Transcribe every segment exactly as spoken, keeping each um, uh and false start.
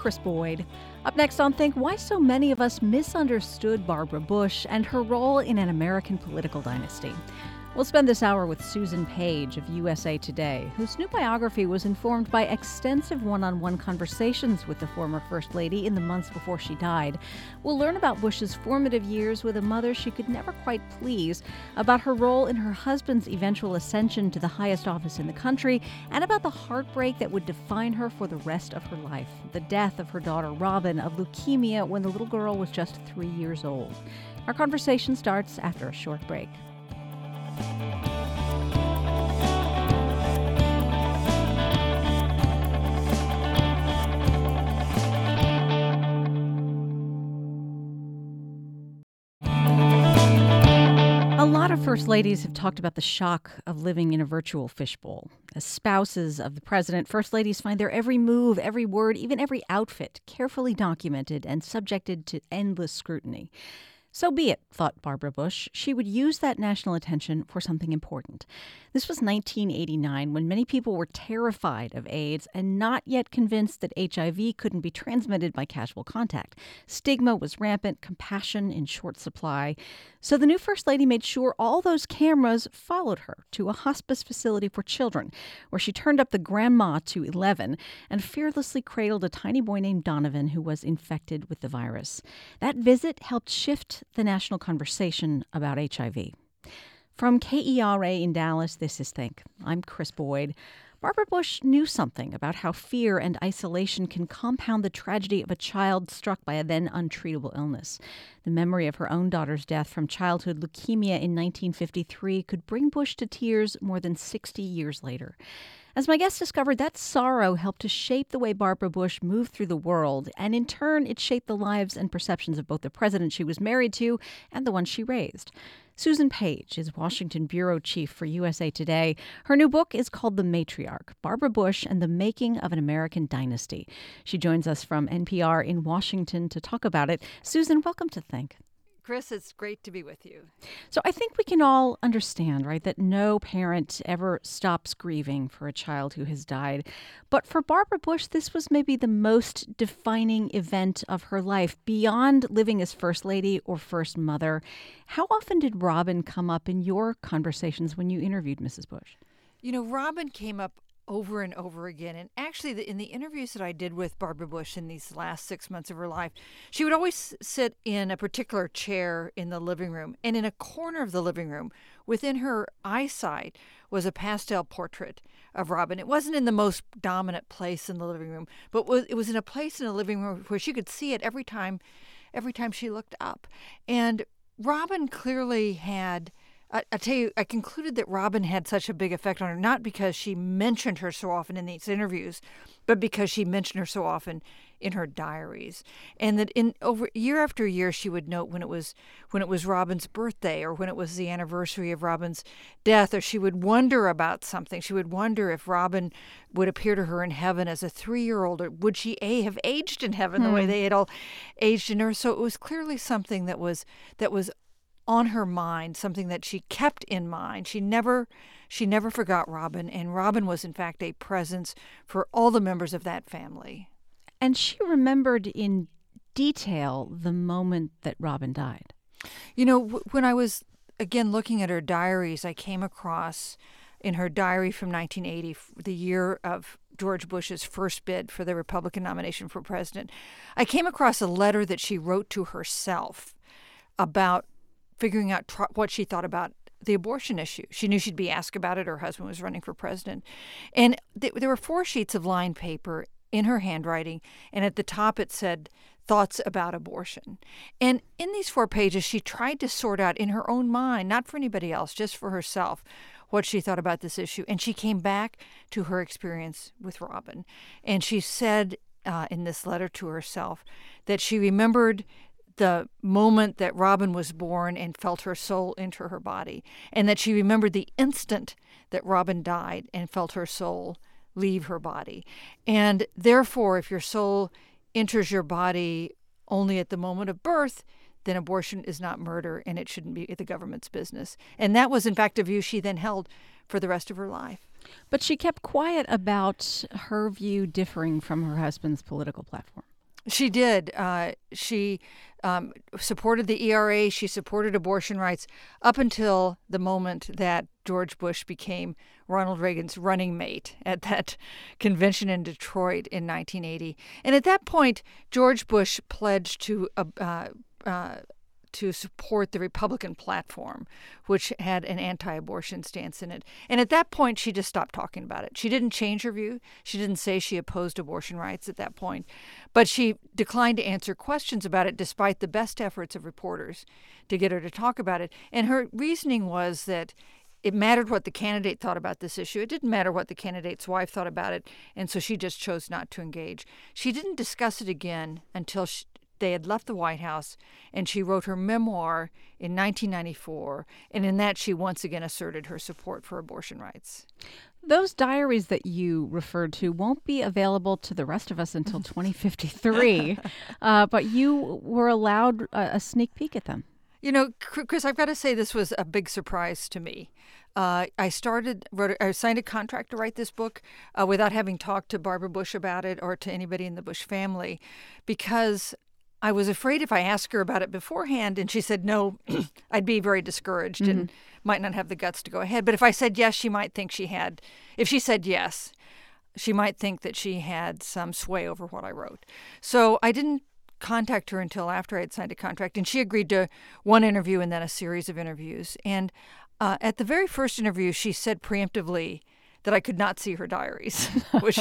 Chris Boyd. Up next on Think, why so many of us misunderstood Barbara Bush and her role in an American political dynasty. We'll spend this hour with Susan Page of U S A Today, whose new biography was informed by extensive one-on-one conversations with the former First Lady in the months before she died. We'll learn about Bush's formative years with a mother she could never quite please, about her role in her husband's eventual ascension to the highest office in the country, and about the heartbreak that would define her for the rest of her life, the death of her daughter Robin of leukemia when the little girl was just three years old. Our conversation starts after a short break. A lot of First Ladies have talked about the shock of living in a virtual fishbowl. As spouses of the president, First Ladies find their every move, every word, even every outfit carefully documented and subjected to endless scrutiny. So be it, thought Barbara Bush. She would use that national attention for something important. This was nineteen eighty-nine, when many people were terrified of AIDS and not yet convinced that H I V couldn't be transmitted by casual contact. Stigma was rampant, compassion in short supply. So the new First Lady made sure all those cameras followed her to a hospice facility for children, where she turned up the grandma to eleven and fearlessly cradled a tiny boy named Donovan who was infected with the virus. That visit helped shift the national conversation about H I V. From K E R A in Dallas, this is Think. I'm Chris Boyd. Barbara Bush knew something about how fear and isolation can compound the tragedy of a child struck by a then untreatable illness. The memory of her own daughter's death from childhood leukemia in nineteen fifty-three could bring Bush to tears more than sixty years later. As my guest discovered, that sorrow helped to shape the way Barbara Bush moved through the world, and in turn, it shaped the lives and perceptions of both the president she was married to and the one she raised. Susan Page is Washington bureau chief for U S A Today. Her new book is called The Matriarch, Barbara Bush and the Making of an American Dynasty. She joins us from N P R in Washington to talk about it. Susan, welcome to Think. Chris, it's great to be with you. So I think we can all understand, right, that no parent ever stops grieving for a child who has died. But for Barbara Bush, this was maybe the most defining event of her life, beyond living as First Lady or First Mother. How often did Robin come up in your conversations when you interviewed Missus Bush? You know, Robin came up over and over again. And actually, the, in the interviews that I did with Barbara Bush in these last six months of her life, she would always sit in a particular chair in the living room. And in a corner of the living room, within her eyesight, was a pastel portrait of Robin. It wasn't in the most dominant place in the living room, but was, it was in a place in the living room where she could see it every time, every time she looked up. And Robin clearly had... I, I tell you, I concluded that Robin had such a big effect on her, not because she mentioned her so often in these interviews, but because she mentioned her so often in her diaries. And that in over year after year, she would note when it was when it was Robin's birthday or when it was the anniversary of Robin's death, or she would wonder about something. She would wonder if Robin would appear to her in heaven as a three-year-old, or would she a have aged in heaven hmm. the way they had all aged in her. So it was clearly something that was that was on her mind, something that she kept in mind. She never she never forgot Robin, and Robin was in fact a presence for all the members of that family. And she remembered in detail the moment that Robin died. You know, w- when I was again looking at her diaries, I came across in her diary from nineteen eighty, the year of George Bush's first bid for the Republican nomination for president, I came across a letter that she wrote to herself about figuring out tr- what she thought about the abortion issue. She knew she'd be asked about it. Her husband was running for president. And th- there were four sheets of lined paper in her handwriting, and at the top it said, thoughts about abortion. And in these four pages, she tried to sort out in her own mind, not for anybody else, just for herself, what she thought about this issue. And she came back to her experience with Robin. And she said uh, in this letter to herself that she remembered the moment that Robin was born and felt her soul enter her body, and that she remembered the instant that Robin died and felt her soul leave her body. And therefore, if your soul enters your body only at the moment of birth, then abortion is not murder and it shouldn't be the government's business. And that was, in fact, a view she then held for the rest of her life. But she kept quiet about her view differing from her husband's political platform. She did. Uh, she um, supported the E R A. She supported abortion rights up until the moment that George Bush became Ronald Reagan's running mate at that convention in Detroit in nineteen eighty. And at that point, George Bush pledged to uh, uh, uh, to support the Republican platform, which had an anti-abortion stance in it. And at that point, she just stopped talking about it. She didn't change her view. She didn't say she opposed abortion rights at that point. But she declined to answer questions about it despite the best efforts of reporters to get her to talk about it. And her reasoning was that it mattered what the candidate thought about this issue. It didn't matter what the candidate's wife thought about it, and so she just chose not to engage. She didn't discuss it again until she, they had left the White House, and she wrote her memoir in nineteen ninety-four, and in that she once again asserted her support for abortion rights. Those diaries that you referred to won't be available to the rest of us until twenty fifty-three, uh, but you were allowed a, a sneak peek at them. You know, Chris, I've got to say this was a big surprise to me. Uh, I started, wrote, I signed a contract to write this book uh, without having talked to Barbara Bush about it or to anybody in the Bush family, because I was afraid if I asked her about it beforehand and she said no, I'd be very discouraged mm-hmm. and might not have the guts to go ahead. But if I said yes, she might think she had, if she said yes, she might think that she had some sway over what I wrote. So I didn't contact her until after I had signed a contract, and she agreed to one interview and then a series of interviews. And uh, at the very first interview, she said preemptively that I could not see her diaries, which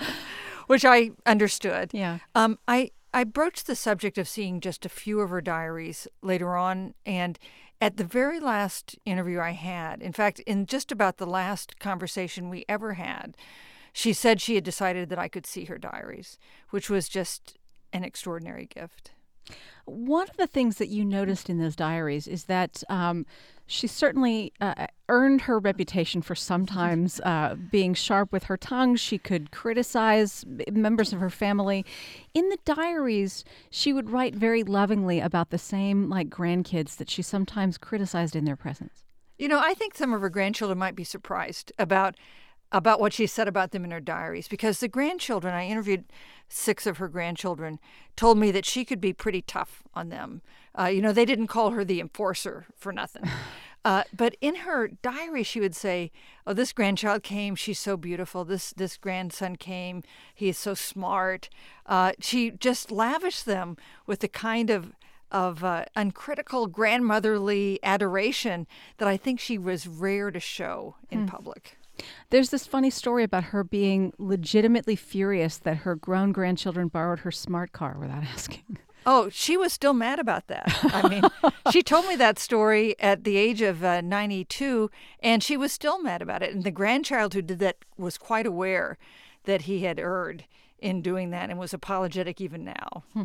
which I understood. Yeah. Um, I I broached the subject of seeing just a few of her diaries later on, and at the very last interview I had, in fact, in just about the last conversation we ever had, she said she had decided that I could see her diaries, which was just an extraordinary gift. One of the things that you noticed in those diaries is that um, she certainly uh, earned her reputation for sometimes uh, being sharp with her tongue. She could criticize members of her family. In the diaries, she would write very lovingly about the same like grandkids that she sometimes criticized in their presence. You know, I think some of her grandchildren might be surprised about about what she said about them in her diaries, because the grandchildren, I interviewed six of her grandchildren, told me that she could be pretty tough on them. Uh, you know, they didn't call her the enforcer for nothing. Uh, but in her diary, she would say, oh, this grandchild came, she's so beautiful. This this grandson came, he is so smart. Uh, she just lavished them with the kind of of uh, uncritical grandmotherly adoration that I think she was rare to show in hmm. public. There's this funny story about her being legitimately furious that her grown grandchildren borrowed her smart car without asking. Oh, she was still mad about that. I mean, she told me that story at the age of uh, ninety-two, and she was still mad about it. And the grandchild who did that was quite aware that he had erred in doing that and was apologetic even now. Hmm.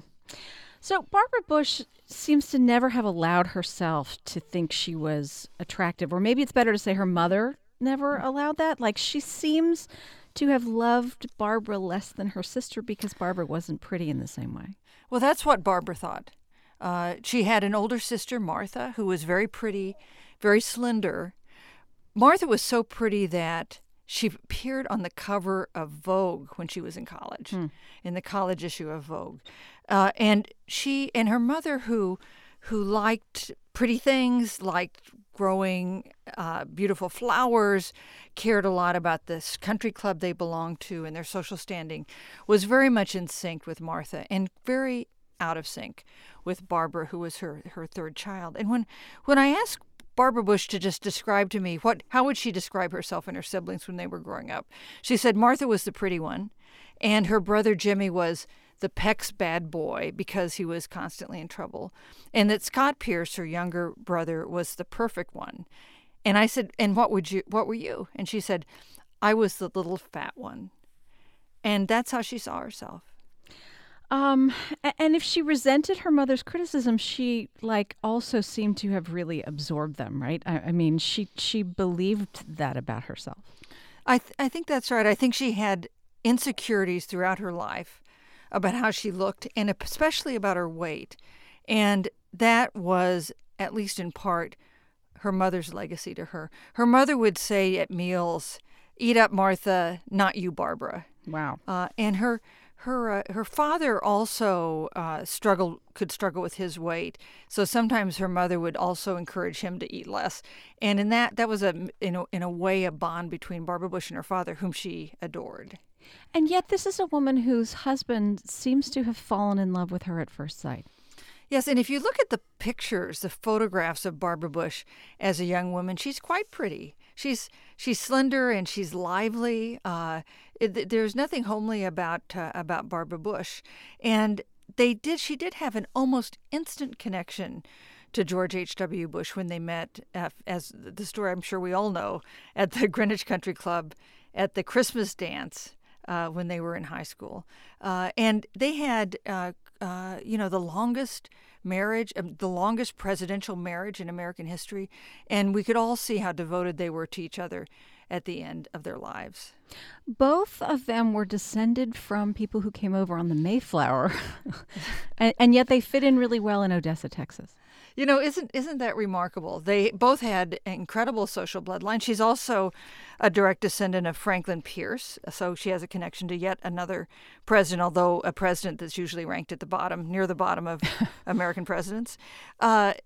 So Barbara Bush seems to never have allowed herself to think she was attractive, or maybe it's better to say her mother never allowed that. Like, she seems to have loved Barbara less than her sister because Barbara wasn't pretty in the same way. Well, that's what Barbara thought. Uh, she had an older sister, Martha, who was very pretty, very slender. Martha was so pretty that she appeared on the cover of Vogue when she was in college, hmm. in the college issue of Vogue. Uh, and she and her mother, who who liked pretty things, liked growing uh, beautiful flowers, cared a lot about this country club they belonged to and their social standing, was very much in sync with Martha and very out of sync with Barbara, who was her, her third child. And when, when I asked Barbara Bush to just describe to me, what how would she describe herself and her siblings when they were growing up, she said Martha was the pretty one, and her brother Jimmy was the Peck's bad boy because he was constantly in trouble, and that Scott Pierce, her younger brother, was the perfect one. And I said, and what would you? What were you? And she said, I was the little fat one. And that's how she saw herself. Um, and if she resented her mother's criticism, she like also seemed to have really absorbed them, right? I, I mean, she she believed that about herself. I th- I think that's right. I think she had insecurities throughout her life about how she looked, and especially about her weight. And that was, at least in part, her mother's legacy to her. Her mother would say at meals, "Eat up, Martha, not you, Barbara." Wow. Uh, and her her uh, her father also uh, struggled could struggle with his weight, so sometimes her mother would also encourage him to eat less, and in that that was a in a, in a way a bond between Barbara Bush and her father, whom she adored. And yet, this is a woman whose husband seems to have fallen in love with her at first sight. Yes, and if you look at the pictures, the photographs of Barbara Bush as a young woman, she's quite pretty. She's she's slender and she's lively. Uh, it, there's nothing homely about uh, about Barbara Bush, and they did. She did have an almost instant connection to George H W. Bush when they met, uh, as the story I'm sure we all know, at the Greenwich Country Club at the Christmas dance uh, when they were in high school, uh, and they had uh, uh, you know the longest marriage, the longest presidential marriage in American history, and we could all see how devoted they were to each other at the end of their lives. Both of them were descended from people who came over on the Mayflower, and, and yet they fit in really well in Odessa, Texas. You know, isn't isn't that remarkable? They both had incredible social bloodline. She's also a direct descendant of Franklin Pierce, so she has a connection to yet another president, although a president that's usually ranked at the bottom, near the bottom of American presidents. Uh,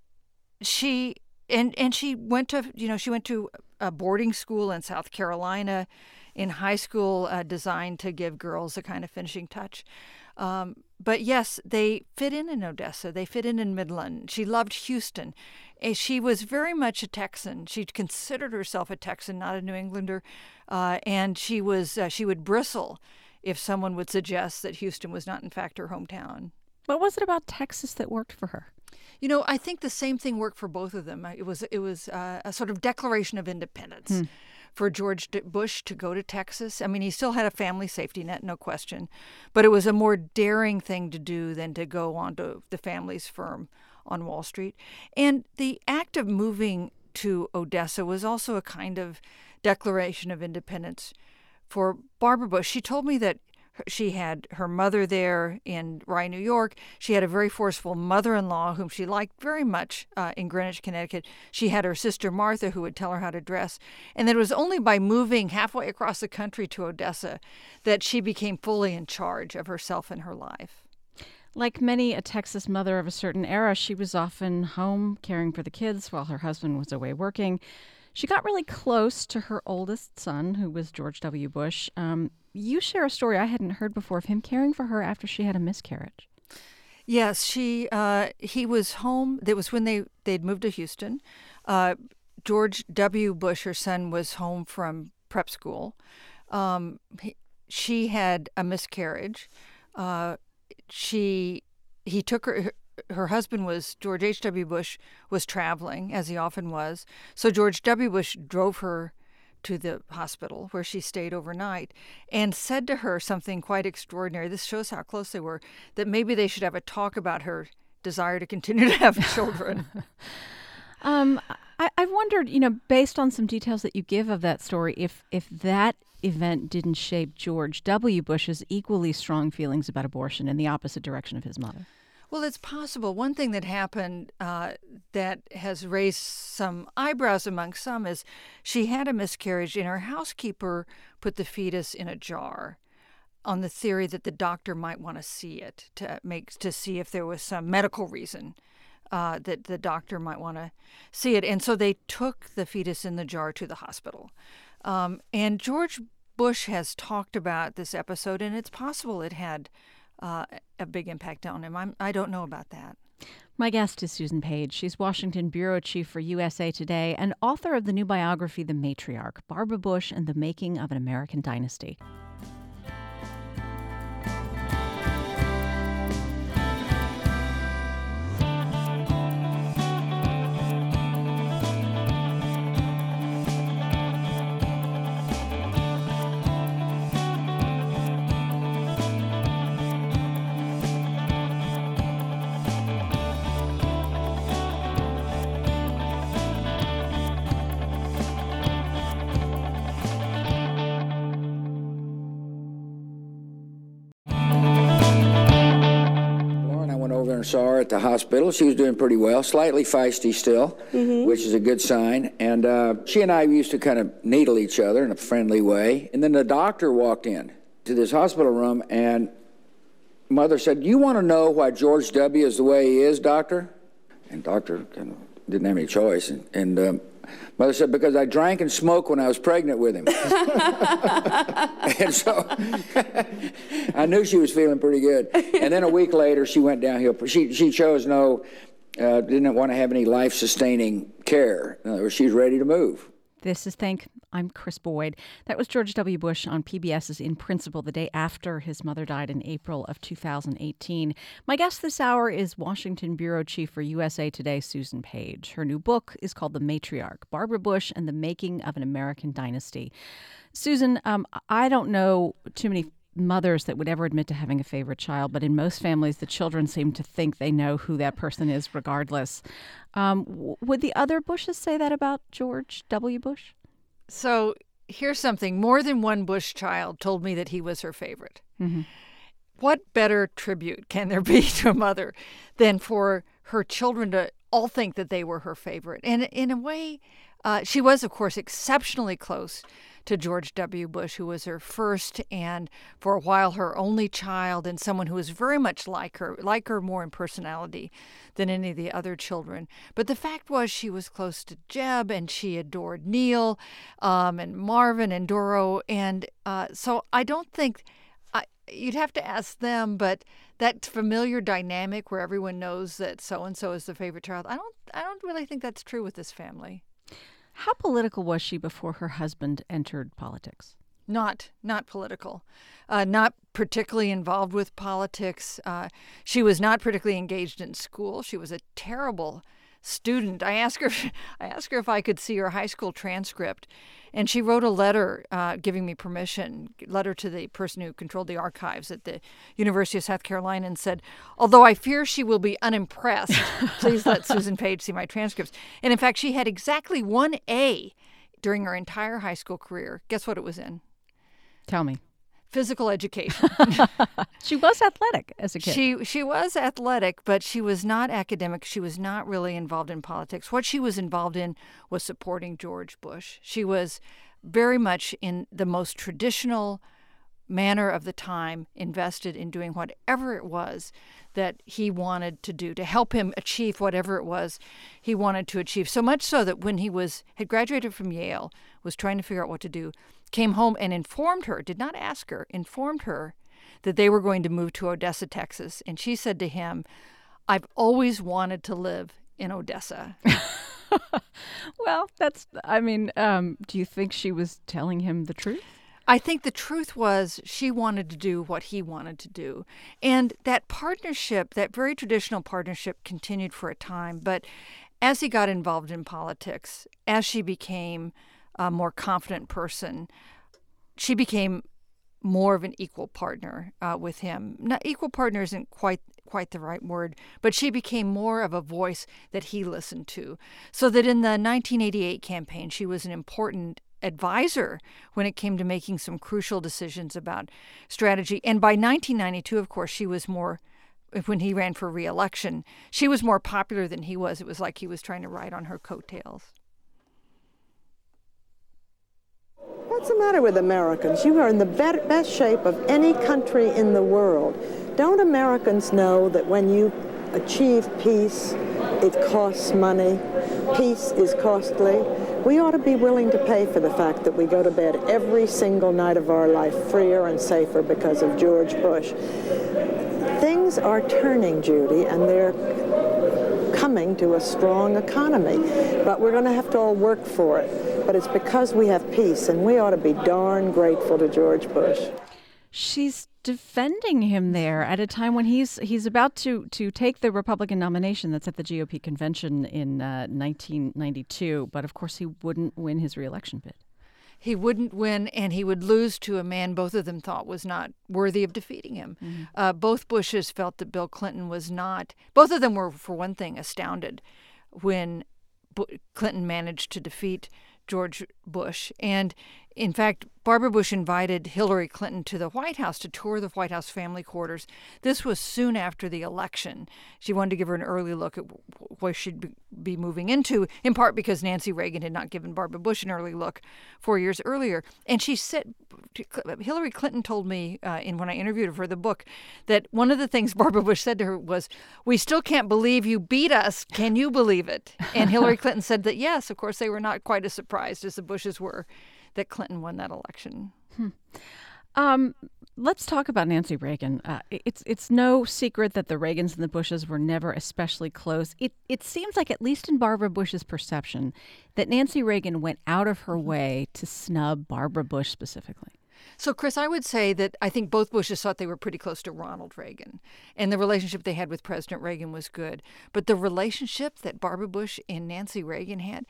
she and and she went to you know she went to a boarding school in South Carolina, in high school, uh, designed to give girls a kind of finishing touch. Um, but yes, they fit in in Odessa. They fit in in Midland. She loved Houston. She was very much a Texan. She considered herself a Texan, not a New Englander. Uh, and she was uh, she would bristle if someone would suggest that Houston was not, in fact, her hometown. What was it about Texas that worked for her? You know, I think the same thing worked for both of them. It was it was uh, a sort of declaration of independence. Hmm. For George Bush to go to Texas. I mean, he still had a family safety net, no question, but it was a more daring thing to do than to go onto the family's firm on Wall Street. And the act of moving to Odessa was also a kind of declaration of independence for Barbara Bush. She told me that she had her mother there in Rye, New York. She had a very forceful mother-in-law whom she liked very much uh, in Greenwich, Connecticut. She had her sister Martha who would tell her how to dress. And that it was only by moving halfway across the country to Odessa that she became fully in charge of herself and her life. Like many a Texas mother of a certain era, she was often home caring for the kids while her husband was away working. She got really close to her oldest son, who was George W. Bush. Um, you share a story I hadn't heard before of him caring for her after she had a miscarriage. Yes, she. Uh, he was home. That was when they they'd moved to Houston. Uh, George W. Bush, her son, was home from prep school. Um, he, she had a miscarriage. Uh, she he took her. her Her husband was, George H W. Bush, was traveling, as he often was. So George W. Bush drove her to the hospital where she stayed overnight and said to her something quite extraordinary. This shows how close they were, that maybe they should have a talk about her desire to continue to have children. um, I, I've wondered, you know, based on some details that you give of that story, if if that event didn't shape George W. Bush's equally strong feelings about abortion in the opposite direction of his mother. Well, it's possible. One thing that happened uh, that has raised some eyebrows among some is she had a miscarriage and her housekeeper put the fetus in a jar on the theory that the doctor might want to see it to make to see if there was some medical reason uh, that the doctor might want to see it. And so they took the fetus in the jar to the hospital. Um, and George Bush has talked about this episode, and it's possible it had Uh, a big impact on him. I'm, I don't know about that. My guest is Susan Page. She's Washington bureau chief for U S A Today and author of the new biography, The Matriarch, Barbara Bush and the Making of an American Dynasty. Saw her at the hospital. She was doing pretty well, slightly feisty still, mm-hmm. which is a good sign. And uh, she and I used to kind of needle each other in a friendly way. And then the doctor walked in to this hospital room, and mother said, "You want to know why George W. is the way he is, doctor?" And doctor kind of didn't have any choice. And, and um, mother said, "Because I drank and smoked when I was pregnant with him." And so I knew she was feeling pretty good. And then a week later, she went downhill. She, she chose no, uh, didn't want to have any life-sustaining care. In other words, she's ready to move. This is Think. I'm Chris Boyd. That was George W. Bush on PBS's In Principle the day after his mother died in April of two thousand eighteen. My guest this hour is Washington Bureau Chief for U S A Today, Susan Page. Her new book is called The Matriarch, Barbara Bush and the Making of an American Dynasty. Susan, um, I don't know too many mothers that would ever admit to having a favorite child, but in most families, the children seem to think they know who that person is regardless. Um, w- would the other Bushes say that about George W. Bush? So here's something. More than one Bush child told me that he was her favorite. Mm-hmm. What better tribute can there be to a mother than for her children to all think that they were her favorite? And in a way, uh, she was, of course, exceptionally close to George W. Bush, who was her first and for a while her only child, and someone who was very much like her, like her more in personality than any of the other children. But the fact was she was close to Jeb, and she adored Neil um, and Marvin and Doro. And uh, so I don't think, I, you'd have to ask them, but that familiar dynamic where everyone knows that so-and-so is the favorite child, I don't, I don't really think that's true with this family. How political was she before her husband entered politics? Not, not political, uh, not particularly involved with politics. Uh, she was not particularly engaged in school. She was a terrible student. I asked her, I asked her if I could see her high school transcript, and she wrote a letter uh, giving me permission, letter to the person who controlled the archives at the University of South Carolina, and said, "Although I fear she will be unimpressed, please let Susan Page see my transcripts." And in fact, she had exactly one A during her entire high school career. Guess what it was in? Tell me. Physical education. She was athletic as a kid. She she was athletic, but she was not academic. She was not really involved in politics. What she was involved in was supporting George Bush. She was very much in the most traditional manner of the time invested in doing whatever it was that he wanted to do to help him achieve whatever it was he wanted to achieve. So much so that when he was had graduated from Yale, was trying to figure out what to do, came home and informed her, did not ask her, informed her that they were going to move to Odessa, Texas. And she said to him, "I've always wanted to live in Odessa." Well, that's, I mean, um, do you think she was telling him the truth? I think the truth was she wanted to do what he wanted to do. And that partnership, that very traditional partnership, continued for a time. But as he got involved in politics, as she became a more confident person, she became more of an equal partner uh, with him. Not, equal partner isn't quite quite the right word, but she became more of a voice that he listened to. So that in the nineteen eighty-eight campaign, she was an important advisor when it came to making some crucial decisions about strategy. And by nineteen ninety-two, of course, she was more, when he ran for re-election, she was more popular than he was. It was like he was trying to ride on her coattails. What's the matter with Americans? You are in the best shape of any country in the world. Don't Americans know that when you achieve peace, it costs money? Peace is costly. We ought to be willing to pay for the fact that we go to bed every single night of our life freer and safer because of George Bush. Things are turning, Judy, and they're coming to a strong economy, but we're going to have to all work for it. But it's because we have peace, and we ought to be darn grateful to George Bush. She's defending him there at a time when he's he's about to, to take the Republican nomination that's at the G O P convention in uh, nineteen ninety-two, but of course he wouldn't win his re-election bid. He wouldn't win, and he would lose to a man both of them thought was not worthy of defeating him. Mm-hmm. Uh, both Bushes felt that Bill Clinton was not. Both of them were, for one thing, astounded when B- Clinton managed to defeat George Bush. And in fact, Barbara Bush invited Hillary Clinton to the White House to tour the White House family quarters. This was soon after the election. She wanted to give her an early look at where she'd be moving into, in part because Nancy Reagan had not given Barbara Bush an early look four years earlier. And she said, Hillary Clinton told me uh, in when I interviewed her for the book that one of the things Barbara Bush said to her was, "We still can't believe you beat us. Can you believe it?" And Hillary Clinton said that yes, of course, they were not quite as surprised as the Bushes were that Clinton won that election. Hmm. Um, let's talk about Nancy Reagan. Uh, it's it's no secret that the Reagans and the Bushes were never especially close. It it seems like, at least in Barbara Bush's perception, that Nancy Reagan went out of her way to snub Barbara Bush specifically. So, Chris, I would say that I think both Bushes thought they were pretty close to Ronald Reagan, and the relationship they had with President Reagan was good. But the relationship that Barbara Bush and Nancy Reagan had,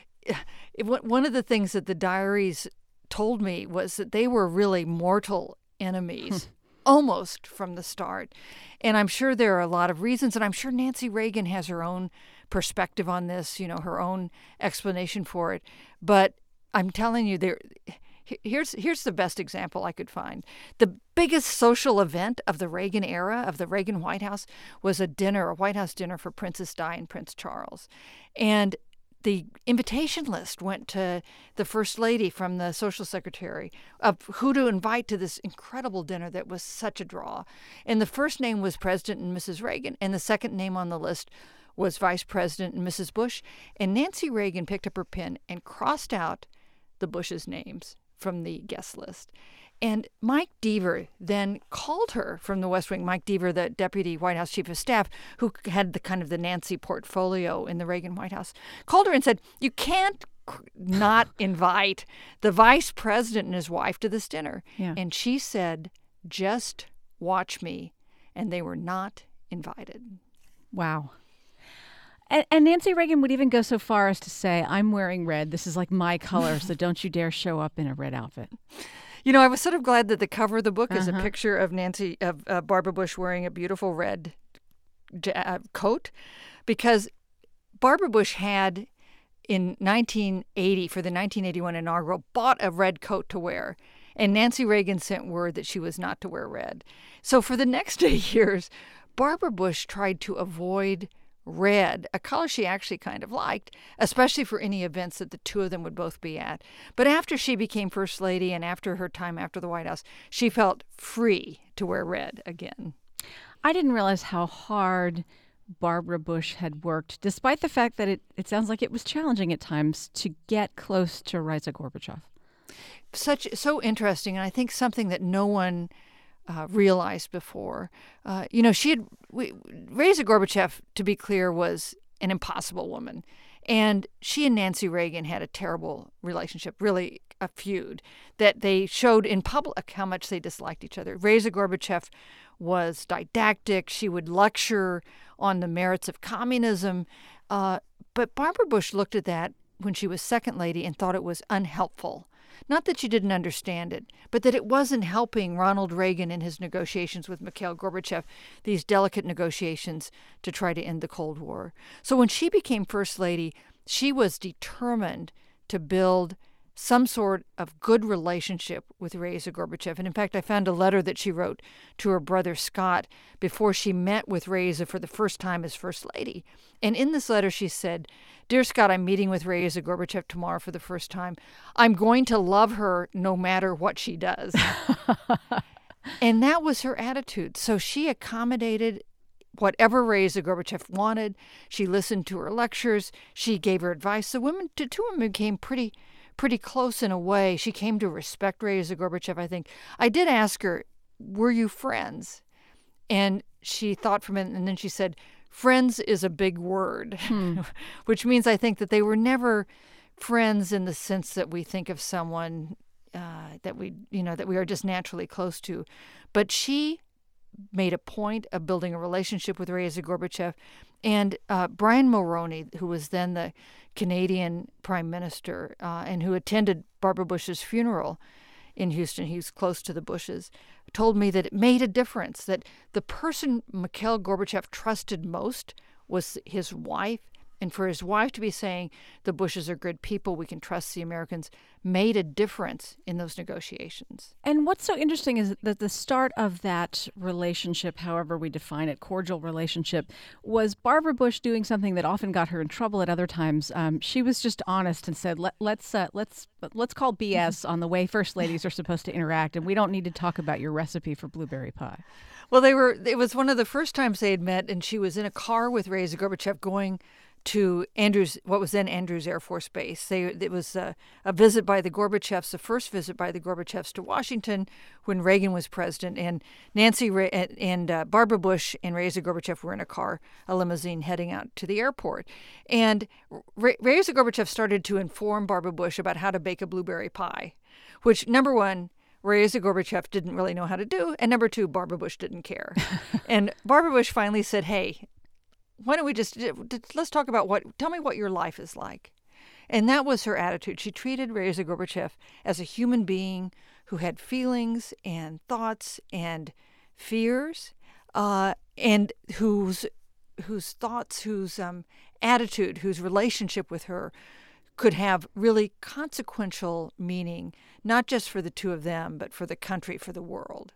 it, one of the things that the diaries told me was that they were really mortal enemies, almost from the start. And I'm sure there are a lot of reasons, and I'm sure Nancy Reagan has her own perspective on this, you know, her own explanation for it. But I'm telling you, there. Here's here's the best example I could find. The biggest social event of the Reagan era, of the Reagan White House, was a dinner, a White House dinner for Princess Di and Prince Charles. And the invitation list went to the First Lady from the Social Secretary of who to invite to this incredible dinner that was such a draw. And the first name was President and Missus Reagan, and the second name on the list was Vice President and Missus Bush. And Nancy Reagan picked up her pen and crossed out the Bush's names from the guest list. And Mike Deaver then called her from the West Wing, Mike Deaver, the Deputy White House Chief of Staff, who had the kind of the Nancy portfolio in the Reagan White House, called her and said, "You can't not invite the Vice President and his wife to this dinner." Yeah. And she said, "Just watch me." And they were not invited. Wow. And, and Nancy Reagan would even go so far as to say, "I'm wearing red. This is like my color, so don't you dare show up in a red outfit." You know, I was sort of glad that the cover of the book is Uh-huh. a picture of Nancy, of uh, Barbara Bush wearing a beautiful red ja- uh, coat, because Barbara Bush had, in nineteen eighty, for the nineteen eighty-one inaugural, bought a red coat to wear. And Nancy Reagan sent word that she was not to wear red. So for the next eight years, Barbara Bush tried to avoid red, a color she actually kind of liked, especially for any events that the two of them would both be at. But after she became First Lady and after her time after the White House, she felt free to wear red again. I didn't realize how hard Barbara Bush had worked, despite the fact that it, it sounds like it was challenging at times, to get close to Raisa Gorbachev. Such so interesting, and I think something that no one Uh, realized before. Uh, you know, she had, we, Raisa Gorbachev, to be clear, was an impossible woman. And she and Nancy Reagan had a terrible relationship, really a feud, that they showed in public how much they disliked each other. Raisa Gorbachev was didactic. She would lecture on the merits of communism. Uh, but Barbara Bush looked at that when she was second lady and thought it was unhelpful. Not that she didn't understand it, but that it wasn't helping Ronald Reagan in his negotiations with Mikhail Gorbachev, these delicate negotiations to try to end the Cold War. So when she became First Lady, she was determined to build some sort of good relationship with Raisa Gorbachev. And in fact, I found a letter that she wrote to her brother Scott before she met with Raisa for the first time as First Lady. And in this letter, she said, "Dear Scott, I'm meeting with Raisa Gorbachev tomorrow for the first time. I'm going to love her no matter what she does." And that was her attitude. So she accommodated whatever Raisa Gorbachev wanted. She listened to her lectures. She gave her advice. The women, the two women became pretty pretty close in a way. She came to respect Raisa Gorbachev, I think. I did ask her, "Were you friends?" And she thought for a minute, and then she said, "Friends is a big word," hmm. which means I think that they were never friends in the sense that we think of someone uh, that we, you know, that we are just naturally close to. But she made a point of building a relationship with Raisa Gorbachev. And uh, Brian Mulroney, who was then the Canadian Prime Minister uh, and who attended Barbara Bush's funeral in Houston, he was close to the Bushes, told me that it made a difference, that the person Mikhail Gorbachev trusted most was his wife And for his wife to be saying the Bushes are good people, we can trust the Americans, made a difference in those negotiations. And what's so interesting is that the start of that relationship, however we define it, cordial relationship, was Barbara Bush doing something that often got her in trouble at other times. Um, she was just honest and said, Let, let's uh, let's let's call B S on the way first ladies are supposed to interact, and we don't need to talk about your recipe for blueberry pie. Well, they were. It was one of the first times they had met, and she was in a car with Reza Gorbachev going to Andrews, what was then Andrews Air Force Base. They, it was a, a visit by the Gorbachevs, the first visit by the Gorbachevs to Washington when Reagan was president. And Nancy Re- and uh, Barbara Bush and Reza Gorbachev were in a car, a limousine, heading out to the airport. And Re- Reza Gorbachev started to inform Barbara Bush about how to bake a blueberry pie, which, number one, Reza Gorbachev didn't really know how to do, and number two, Barbara Bush didn't care. And Barbara Bush finally said, hey, why don't we just, let's talk about what, tell me what your life is like. And that was her attitude. She treated Reza Gorbachev as a human being who had feelings and thoughts and fears, uh, and whose whose thoughts, whose um, attitude, whose relationship with her could have really consequential meaning, not just for the two of them, but for the country, for the world.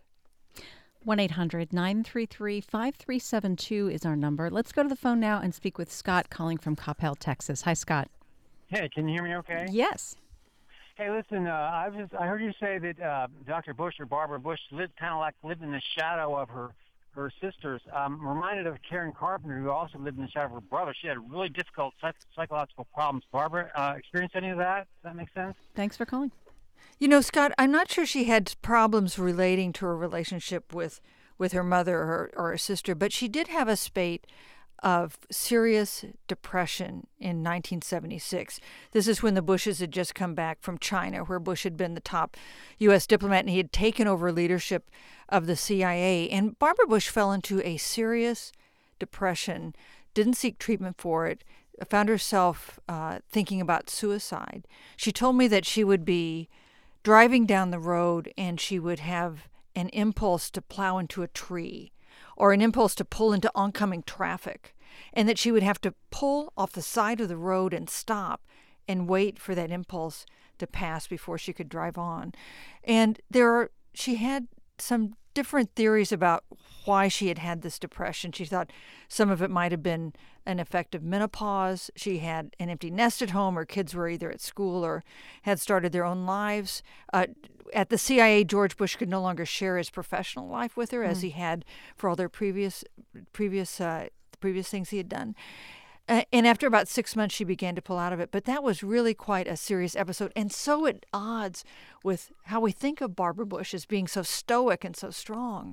one eight hundred nine three three five three seven two is our number. Let's go to the phone now and speak with Scott calling from Coppell, Texas. Hi, Scott. Hey, can you hear me okay? Yes. Hey, listen, uh, I was I heard you say that uh, Doctor Bush or Barbara Bush lived kind of like lived in the shadow of her her sisters. I'm reminded of Karen Carpenter, who also lived in the shadow of her brother. She had really difficult psych- psychological problems. Barbara, uh, experienced any of that? Does that make sense? Thanks for calling. You know, Scott, I'm not sure she had problems relating to her relationship with, with her mother or, or her sister, but she did have a spate of serious depression in nineteen seventy-six. This is when the Bushes had just come back from China, where Bush had been the top U S diplomat, and he had taken over leadership of the C I A. And Barbara Bush fell into a serious depression, didn't seek treatment for it, found herself uh, thinking about suicide. She told me that she would be driving down the road and she would have an impulse to plow into a tree or an impulse to pull into oncoming traffic, and that she would have to pull off the side of the road and stop and wait for that impulse to pass before she could drive on. And there are, she had some different theories about why she had had this depression. She thought some of it might have been an effect of menopause. She had an empty nest at home. Her kids were either at school or had started their own lives. Uh, at the C I A, George Bush could no longer share his professional life with her mm. as he had for all their previous previous uh, previous things he had done. Uh, and after about six months, she began to pull out of it. But that was really quite a serious episode, and so at odds with how we think of Barbara Bush as being so stoic and so strong.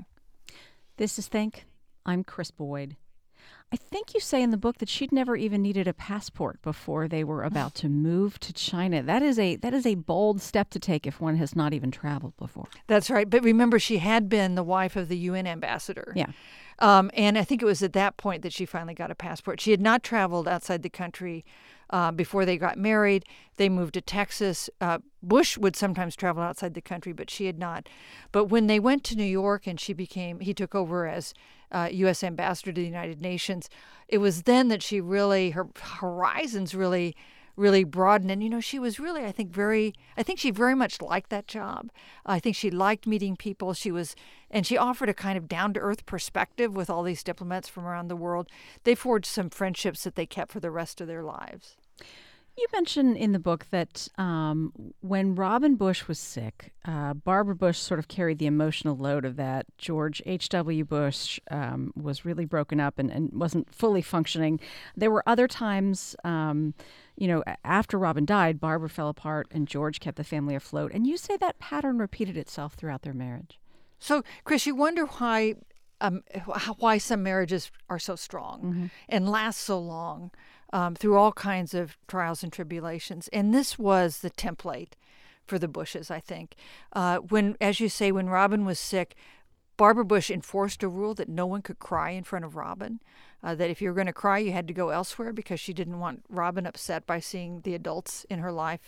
This is Think. I'm Chris Boyd. I think you say in the book that she'd never even needed a passport before they were about to move to China. That is a that is a bold step to take if one has not even traveled before. That's right. But remember, she had been the wife of the U N ambassador. Yeah. Um, and I think it was at that point that she finally got a passport. She had not traveled outside the country uh, before they got married. They moved to Texas. Uh, Bush would sometimes travel outside the country, but she had not. But when they went to New York and she became, he took over as uh, U S ambassador to the United Nations, it was then that she really, her horizons really really broadened. And, you know, she was really, I think, very, I think she very much liked that job. I think she liked meeting people. She was, and she offered a kind of down-to-earth perspective with all these diplomats from around the world. They forged some friendships that they kept for the rest of their lives. You mention in the book that um, when Robin Bush was sick, uh, Barbara Bush sort of carried the emotional load of that. George H W. Bush um, was really broken up and, and wasn't fully functioning. There were other times, um, you know, after Robin died, Barbara fell apart and George kept the family afloat. And you say that pattern repeated itself throughout their marriage. So, Chris, you wonder why um, why some marriages are so strong mm-hmm. and last so long. Um, through all kinds of trials and tribulations. And this was the template for the Bushes, I think. Uh, when, as you say, when Robin was sick, Barbara Bush enforced a rule that no one could cry in front of Robin, uh, that if you were going to cry, you had to go elsewhere because she didn't want Robin upset by seeing the adults in her life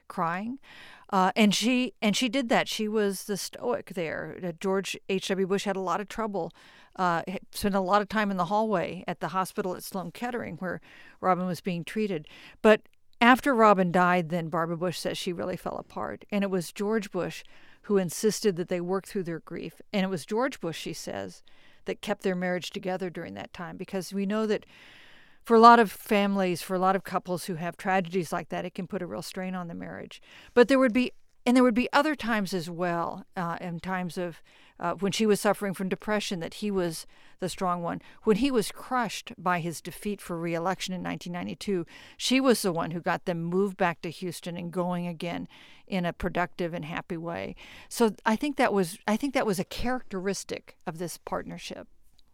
crying. Uh, and she and she did that. She was the stoic there. Uh, George H W. Bush had a lot of trouble, uh, spent a lot of time in the hallway at the hospital at Sloan Kettering where Robin was being treated. But after Robin died, then Barbara Bush says she really fell apart. And it was George Bush who insisted that they work through their grief. And it was George Bush, she says, that kept their marriage together during that time. Because we know that for a lot of families, for a lot of couples who have tragedies like that, it can put a real strain on the marriage. But there would be, and there would be other times as well, uh, in times of uh, when she was suffering from depression, that he was the strong one. When he was crushed by his defeat for re-election in nineteen ninety-two, she was the one who got them moved back to Houston and going again in a productive and happy way. So I think that was, I think that was a characteristic of this partnership.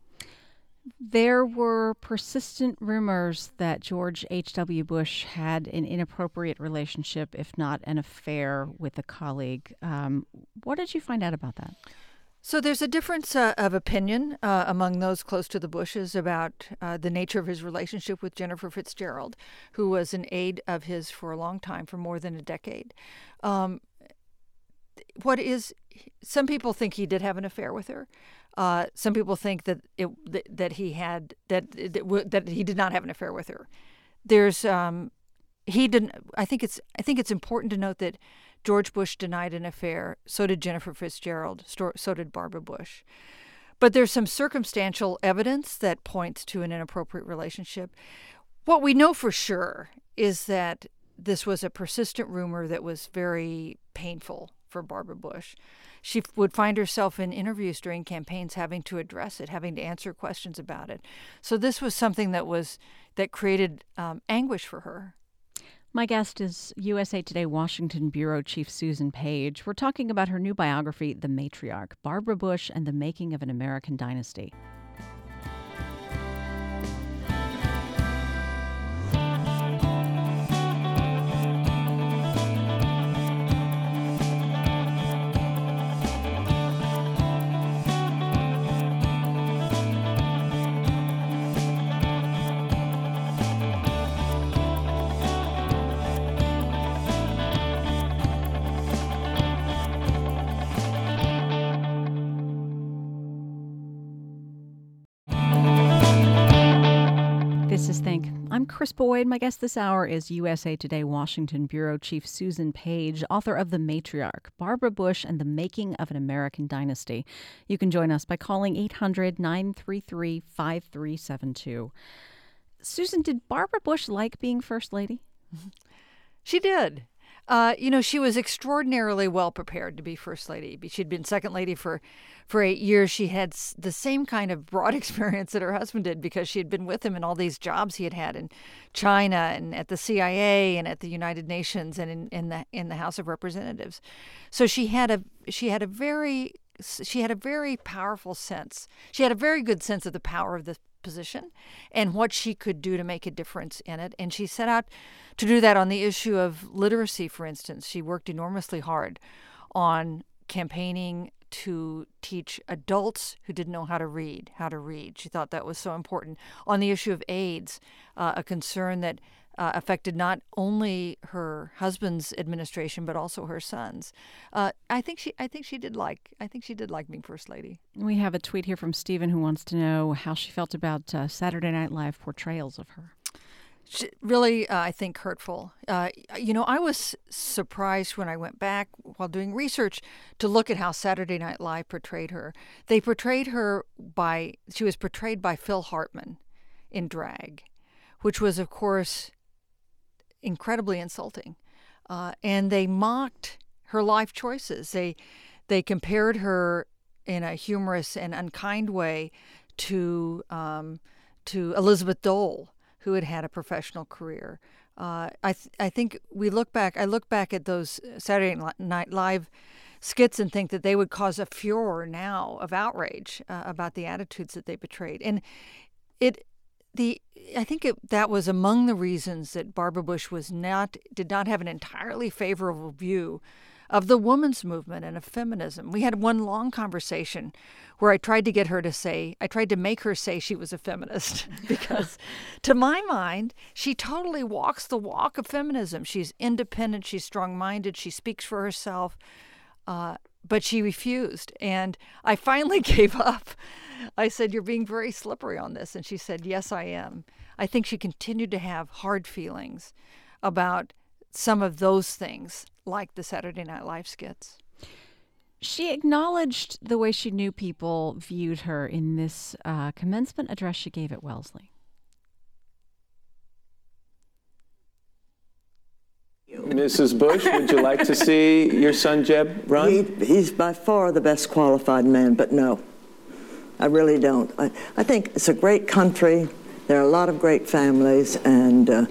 There were persistent rumors that George H W. Bush had an inappropriate relationship, if not an affair, with a colleague. Um, what did you find out about that? So there's a difference uh, of opinion uh, among those close to the Bushes about uh, the nature of his relationship with Jennifer Fitzgerald, who was an aide of his for a long time, for more than a decade. Um, what is, some people think he did have an affair with her. Uh, some people think that it that, that he had that, that that he did not have an affair with her. There's um, he didn't. I think it's I think it's important to note that George Bush denied an affair. So did Jennifer Fitzgerald. So did Barbara Bush. But there's some circumstantial evidence that points to an inappropriate relationship. What we know for sure is that this was a persistent rumor that was very painful for Barbara Bush. She would find herself in interviews during campaigns having to address it, having to answer questions about it. So this was something that was that created um, anguish for her. My guest is U S A Today Washington Bureau Chief Susan Page. We're talking about her new biography, The Matriarch, Barbara Bush and the Making of an American Dynasty. This is Think. I'm Chris Boyd. My guest this hour is U S A Today Washington Bureau Chief Susan Page, author of The Matriarch, Barbara Bush and the Making of an American Dynasty. You can join us by calling eight hundred, nine three three, five three seven two. Susan, did Barbara Bush like being First Lady? She did. Uh, you know, she was extraordinarily well prepared to be First Lady. She'd been Second Lady for, for eight years. She had the same kind of broad experience that her husband did because she had been with him in all these jobs he had had in China and at the C I A and at the United Nations and in, in the in the House of Representatives. So she had a she had a very she had a very powerful sense. She had a very good sense of the power of the position and what she could do to make a difference in it. And she set out to do that on the issue of literacy, for instance. She worked enormously hard on campaigning to teach adults who didn't know how to read, how to read. She thought that was so important. On the issue of AIDS, uh, a concern that Uh, affected not only her husband's administration but also her son's. Uh, I think she, I think she did like, I think she did like being First Lady. We have a tweet here from Stephen who wants to know how she felt about uh, Saturday Night Live portrayals of her. She, really, uh, I think hurtful. Uh, you know, I was surprised when I went back while doing research to look at how Saturday Night Live portrayed her. They portrayed her by, she was portrayed by Phil Hartman in drag, which was, of course, incredibly insulting. Uh, and they mocked her life choices. They they compared her in a humorous and unkind way to um, to Elizabeth Dole, who had had a professional career. Uh, I th- I think we look back. I look back at those Saturday Night Live skits and think that they would cause a furor now of outrage uh, about the attitudes that they betrayed. And it. The I think it, that was among the reasons that Barbara Bush was not did not have an entirely favorable view of the women's movement and of feminism. We had one long conversation where I tried to get her to say, I tried to make her say she was a feminist because to my mind, she totally walks the walk of feminism. She's independent, she's strong-minded, she speaks for herself, uh, but she refused. And I finally gave up. I said, you're being very slippery on this. And she said, yes, I am. I think she continued to have hard feelings about some of those things, like the Saturday Night Live skits. She acknowledged the way she knew people viewed her in this uh, commencement address she gave at Wellesley. Missus Bush, would you like to see your son Jeb run? He, he's by far the best qualified man, but no, I really don't. I, I think it's a great country. There are a lot of great families, and uh,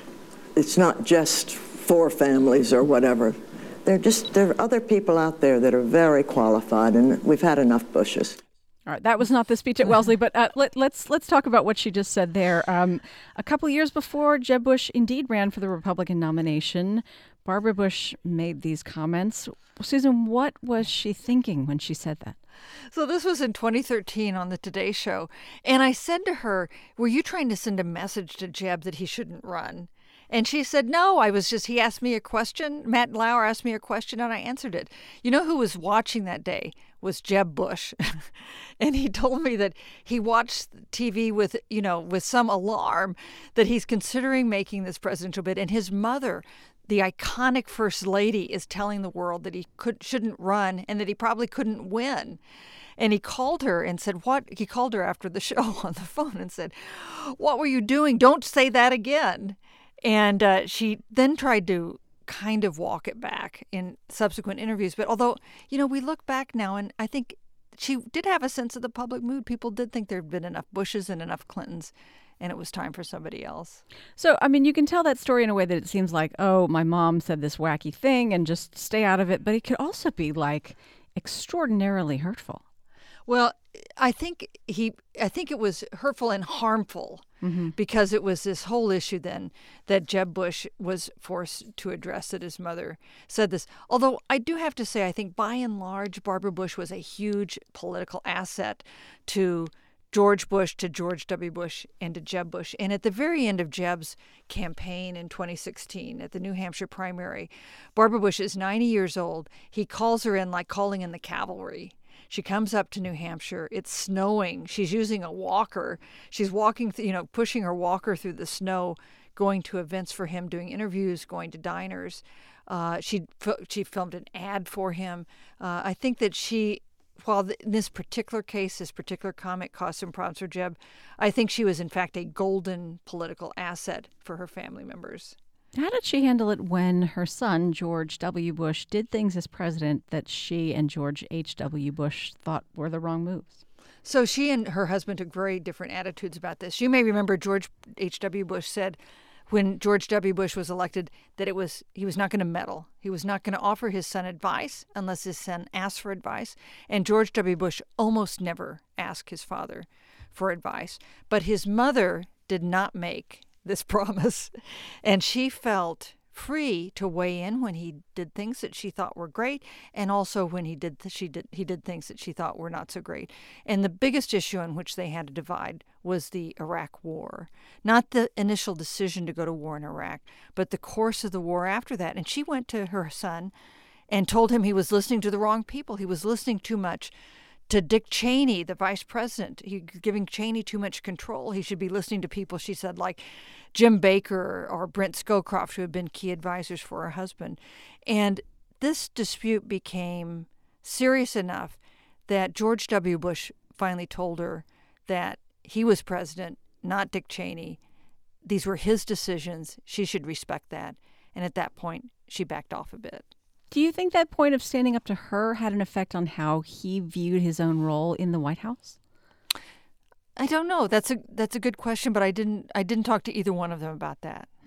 it's not just four families or whatever. There just there are other people out there that are very qualified, and we've had enough Bushes. All right, that was not the speech at Wellesley, but uh, let, let's let's talk about what she just said there. Um, a couple years before Jeb Bush indeed ran for the Republican nomination, Barbara Bush made these comments. Susan, what was she thinking when she said that? So this was in twenty thirteen on the Today Show, and I said to her, were you trying to send a message to Jeb that he shouldn't run? And she said, no, I was just, he asked me a question. Matt Lauer asked me a question and I answered it. You know who was watching that day was Jeb Bush. And he told me that he watched T V with, you know, with some alarm that he's considering making this presidential bid. And his mother, the iconic first lady, is telling the world that he could shouldn't run and that he probably couldn't win. And he called her and said, what? He called her after the show on the phone and said, what were you doing? Don't say that again. And uh, she then tried to kind of walk it back in subsequent interviews. But although, you know, we look back now, and I think she did have a sense of the public mood. People did think there had been enough Bushes and enough Clintons, and it was time for somebody else. So, I mean, you can tell that story in a way that it seems like, oh, my mom said this wacky thing and just stay out of it. But it could also be, like, extraordinarily hurtful. Well, I think he, I think it was hurtful and harmful mm-hmm. because it was this whole issue then that Jeb Bush was forced to address that his mother said this. Although I do have to say, I think by and large, Barbara Bush was a huge political asset to George Bush, to George W. Bush, and to Jeb Bush. And at the very end of Jeb's campaign in twenty sixteen, at the New Hampshire primary, Barbara Bush is ninety years old. He calls her in like calling in the cavalry. She comes up to New Hampshire. It's snowing. She's using a walker. She's walking, th- you know, pushing her walker through the snow, going to events for him, doing interviews, going to diners. Uh, she she filmed an ad for him. Uh, I think that she, while th- in this particular case, this particular comment caused some problems for Jeb, I think she was in fact a golden political asset for her family members. How did she handle it when her son, George W. Bush, did things as president that she and George H W. Bush thought were the wrong moves? So she and her husband took very different attitudes about this. You may remember George H W. Bush said when George W. Bush was elected that it was he was not going to meddle. He was not going to offer his son advice unless his son asked for advice. And George W. Bush almost never asked his father for advice. But his mother did not make this promise, and she felt free to weigh in when he did things that she thought were great, and also when he did she did he did things that she thought were not so great. And the biggest issue in which they had to divide was the Iraq War, not the initial decision to go to war in Iraq, but the course of the war after that. And she went to her son and told him he was listening to the wrong people. He was listening too much to Dick Cheney, the vice president. He giving Cheney too much control. He should be listening to people, she said, like Jim Baker or Brent Scowcroft, who had been key advisors for her husband. And this dispute became serious enough that George W. Bush finally told her that he was president, not Dick Cheney. These were his decisions. She should respect that. And at that point, she backed off a bit. Do you think that point of standing up to her had an effect on how he viewed his own role in the White House? I don't know. That's a that's a good question, but I didn't I didn't talk to either one of them about that. Hmm.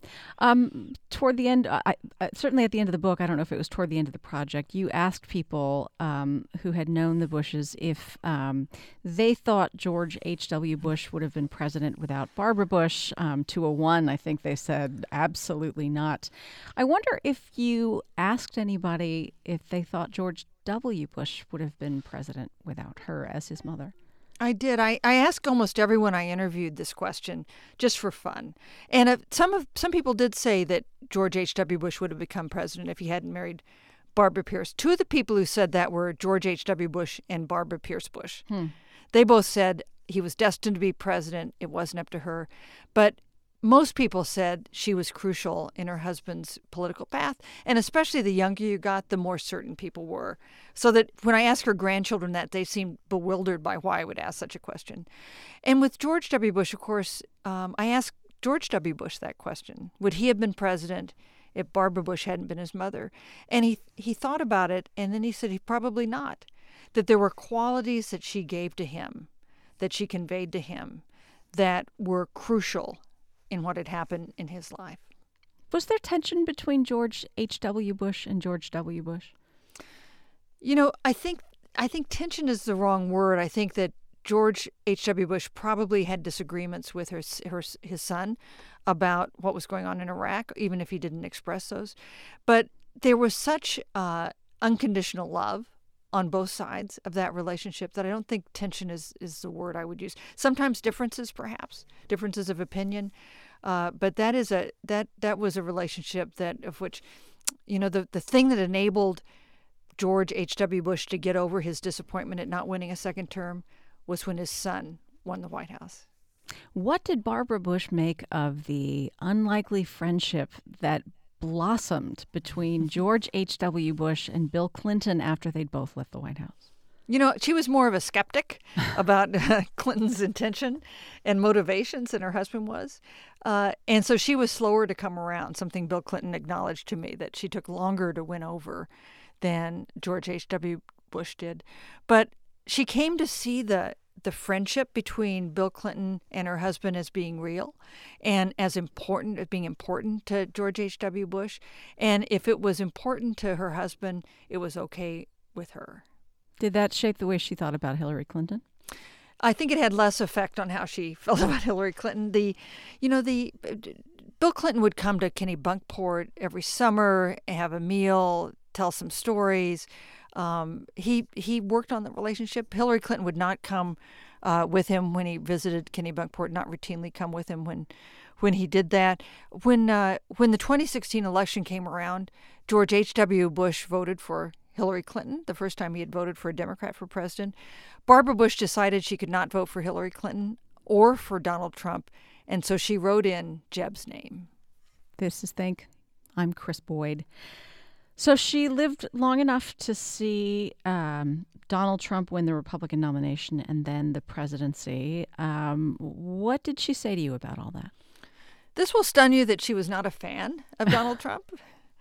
Um, toward the end, I, I, certainly at the end of the book, I don't know if it was toward the end of the project, you asked people um, who had known the Bushes if um, they thought George H W. Bush would have been president without Barbara Bush. Um, to a one, I think they said absolutely not. I wonder if you asked anybody if they thought George W. Bush would have been president without her as his mother. I did. I, I asked almost everyone I interviewed this question just for fun. And uh, some of some people did say that George H W. Bush would have become president if he hadn't married Barbara Pierce. Two of the people who said that were George H W. Bush and Barbara Pierce Bush. Hmm. They both said he was destined to be president. It wasn't up to her. But most people said she was crucial in her husband's political path, and especially the younger you got, the more certain people were. So that when I asked her grandchildren that, they seemed bewildered by why I would ask such a question. And with George W. Bush, of course, um, I asked George W. Bush that question. Would he have been president if Barbara Bush hadn't been his mother? And he, he thought about it, and then he said he probably not, that there were qualities that she gave to him, that she conveyed to him, that were crucial in what had happened in his life. Was there tension between George H W. Bush and George W. Bush? You know, I think I think tension is the wrong word. I think that George H W. Bush probably had disagreements with her, her, his son about what was going on in Iraq, even if he didn't express those. But there was such uh, unconditional love on both sides of that relationship that I don't think tension is, is the word I would use. Sometimes differences, perhaps, differences of opinion. Uh, but that is a that that was a relationship that of which, you know, the, the thing that enabled George H W. Bush to get over his disappointment at not winning a second term was when his son won the White House. What did Barbara Bush make of the unlikely friendship that blossomed between George H W. Bush and Bill Clinton after they'd both left the White House? You know, she was more of a skeptic about uh, Clinton's intention and motivations than her husband was. Uh, and so she was slower to come around, something Bill Clinton acknowledged to me, that she took longer to win over than George H W. Bush did. But she came to see the the friendship between Bill Clinton and her husband as being real and as important, as being important to George H W. Bush. And if it was important to her husband, it was okay with her. Did that shape the way she thought about Hillary Clinton? I think it had less effect on how she felt about Hillary Clinton. The, you know, the Bill Clinton would come to Kennebunkport every summer, have a meal, tell some stories. Um, he he worked on the relationship. Hillary Clinton would not come uh, with him when he visited Kennebunkport, not routinely come with him when when he did that. When uh, when the twenty sixteen election came around, George H W. Bush voted for Hillary Clinton, the first time he had voted for a Democrat for president. Barbara Bush decided she could not vote for Hillary Clinton or for Donald Trump, and so she wrote in Jeb's name. This is Think. I'm Chris Boyd. So she lived long enough to see um, Donald Trump win the Republican nomination and then the presidency. Um, what did she say to you about all that? This will stun you that she was not a fan of Donald Trump.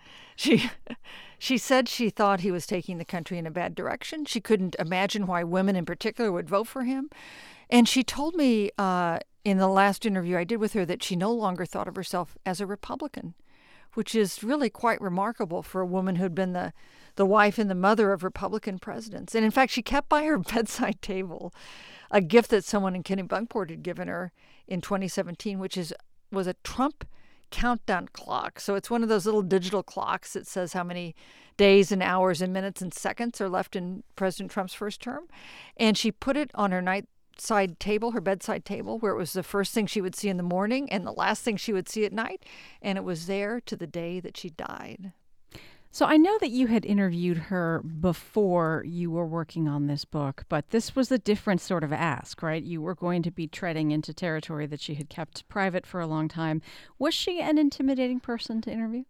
She she said she thought he was taking the country in a bad direction. She couldn't imagine why women in particular would vote for him. And she told me uh, in the last interview I did with her that she no longer thought of herself as a Republican, which is really quite remarkable for a woman who'd been the, the wife and the mother of Republican presidents. And in fact, she kept by her bedside table a gift that someone in Kennebunkport had given her in twenty seventeen, which is was a Trump countdown clock. So it's one of those little digital clocks that says how many days and hours and minutes and seconds are left in President Trump's first term. And she put it on her nightside table, her bedside table, where it was the first thing she would see in the morning and the last thing she would see at night. And it was there to the day that she died. So I know that you had interviewed her before you were working on this book, but this was a different sort of ask, right? You were going to be treading into territory that she had kept private for a long time. Was she an intimidating person to interview?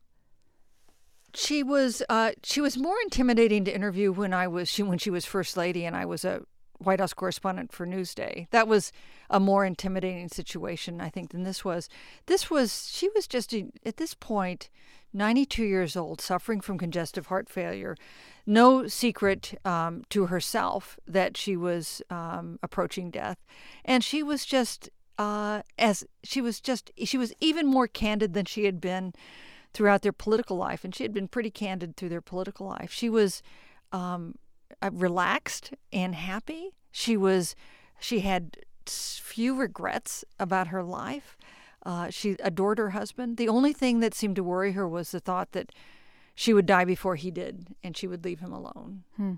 She was. Uh, she was more intimidating to interview when I was she, when she was First Lady and I was a White House correspondent for Newsday. That was a more intimidating situation, I think, than this was. This was. She was just at this point ninety-two years old, suffering from congestive heart failure. No secret um, to herself that she was um, approaching death. And she was just uh, as she was just, she was even more candid than she had been throughout their political life. And she had been pretty candid through their political life. She was um, uh, relaxed and happy. She was, she had few regrets about her life. Uh, she adored her husband. The only thing that seemed to worry her was the thought that she would die before he did, and she would leave him alone. Hmm.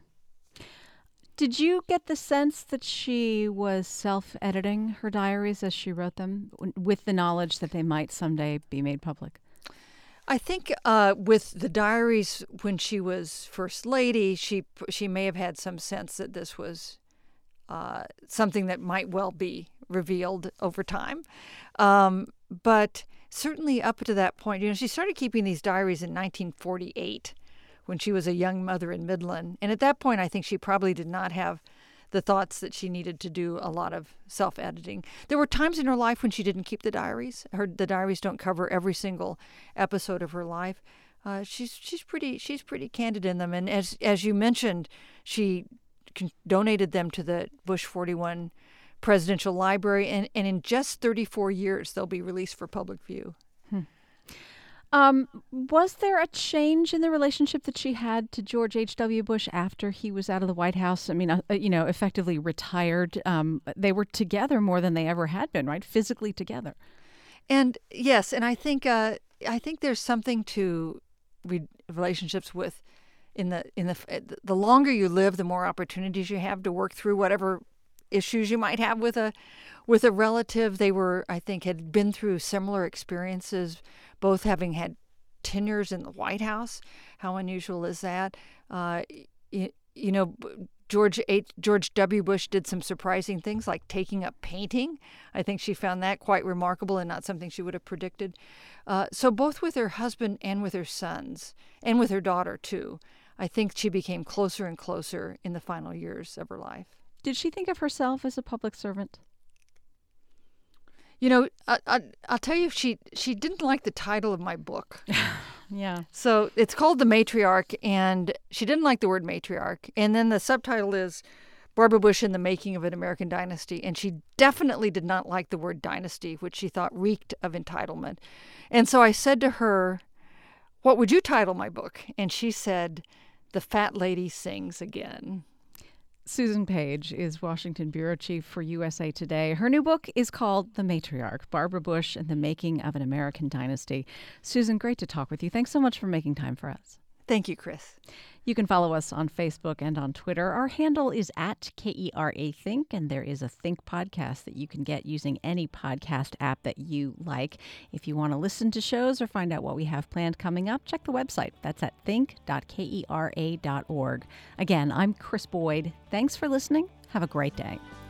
Did you get the sense that she was self-editing her diaries as she wrote them, with the knowledge that they might someday be made public? I think uh, with the diaries when she was First Lady, she she may have had some sense that this was uh, something that might well be revealed over time. Um, but certainly up to that point, you know, she started keeping these diaries in nineteen forty-eight when she was a young mother in Midland. And at that point, I think she probably did not have the thoughts that she needed to do a lot of self-editing. There were times in her life when she didn't keep the diaries. Her the diaries don't cover every single episode of her life. Uh, she's she's pretty she's pretty candid in them. And as as you mentioned, she con- donated them to the Bush forty-one Presidential Library, and, and in just thirty-four years, they'll be released for public view. Hmm. Um, was there a change in the relationship that she had to George H W. Bush after he was out of the White House? I mean, uh, you know, effectively retired. Um, they were together more than they ever had been, right? Physically together. And yes, and I think uh, I think there's something to re- relationships with in the in the the longer you live, the more opportunities you have to work through whatever issues you might have with a with a relative. They were, I think, had been through similar experiences, both having had tenures in the White House. How unusual is that? Uh, you, you know, George H, George W. Bush did some surprising things like taking up painting. I think she found that quite remarkable and not something she would have predicted. Uh, so both with her husband and with her sons, and with her daughter too, I think she became closer and closer in the final years of her life. Did she think of herself as a public servant? You know, I, I, I'll tell you, she she didn't like the title of my book. Yeah. So it's called The Matriarch, and she didn't like the word matriarch. And then the subtitle is Barbara Bush and the Making of an American Dynasty. And she definitely did not like the word dynasty, which she thought reeked of entitlement. And so I said to her, what would you title my book? And she said, The Fat Lady Sings Again. Susan Page is Washington bureau chief for U S A Today. Her new book is called The Matriarch, Barbara Bush and the Making of an American Dynasty. Susan, great to talk with you. Thanks so much for making time for us. Thank you, Chris. You can follow us on Facebook and on Twitter. Our handle is at K E R A Think, and there is a Think podcast that you can get using any podcast app that you like. If you want to listen to shows or find out what we have planned coming up, check the website. That's at think dot kera dot org. Again, I'm Chris Boyd. Thanks for listening. Have a great day.